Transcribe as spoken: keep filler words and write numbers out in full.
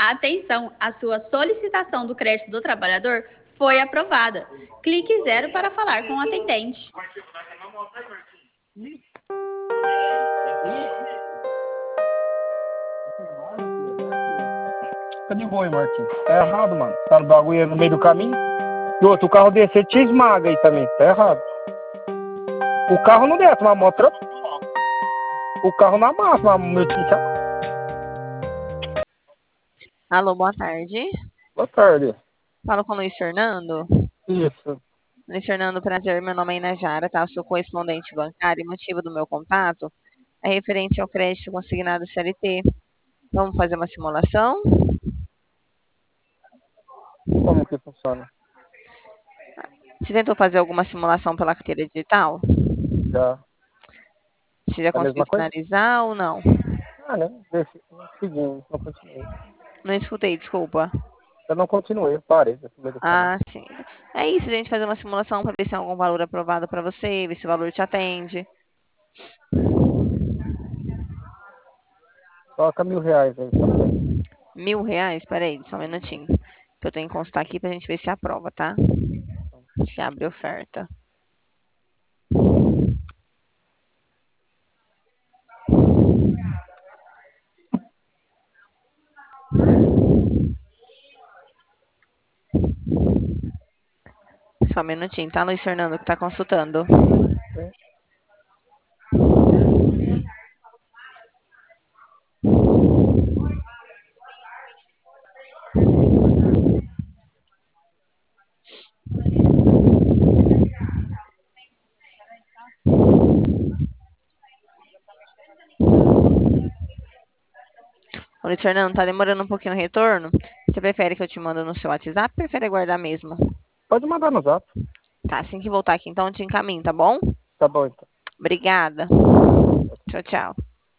Atenção, a sua solicitação do crédito do trabalhador foi aprovada. Clique zero para falar com o atendente. Fica de boa, hein, Marquinhos. Tá errado, mano. Tá no bagulho aí no meio do caminho. E outro, o carro descer te esmaga aí também. Tá errado. O carro não desce, mas a moto... O carro não amassa, mas meu tio já... Alô, boa tarde. Boa tarde. Falo com o Luiz Fernando. Isso. Luiz Fernando, prazer. Meu nome é Inajara, tá? Eu sou correspondente bancário e o motivo do meu contato é referente ao crédito consignado C L T. Vamos fazer uma simulação? Como que funciona? Você tentou fazer alguma simulação pela carteira digital? Já. Você já É a conseguiu mesma coisa? finalizar ou não? Ah, né? Deixa. Seguimos, não continuei. Não escutei, desculpa. Eu não continuei, parei no meio do caminho. Ah, sim. É isso, a gente fazer uma simulação para ver se tem algum valor aprovado para você, ver se o valor te atende. Coloca mil reais aí também. Mil reais? Peraí, só um minutinho. Que eu tenho que constar aqui pra gente ver se aprova, tá? Se abre oferta. Só um minutinho, tá, Luiz Fernando, que tá consultando. É. Ô, Luiz Fernando, tá demorando um pouquinho o retorno? Você prefere que eu te mando no seu WhatsApp ou prefere aguardar mesmo? Pode mandar no zap. Tá, assim que voltar aqui, então eu te encaminho, tá bom? Tá bom, então. Obrigada. Tchau, tchau.